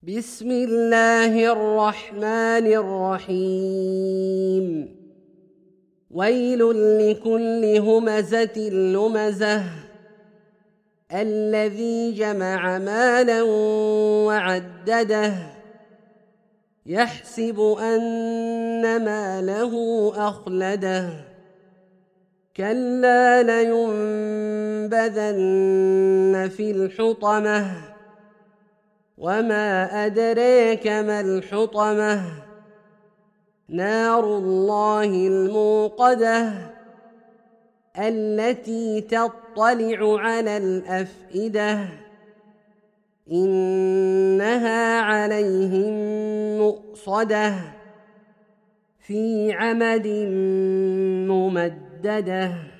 بسم الله الرحمن الرحيم ويل لكل همزة لمزة الذي جمع مالا وعدده يحسب أن ماله أخلده كلا لينبذن في الحطمة وما أدريك ما الحطمة نار الله الموقدة التي تطلع على الأفئدة إنها عليهم مؤصدة في عمد ممددة.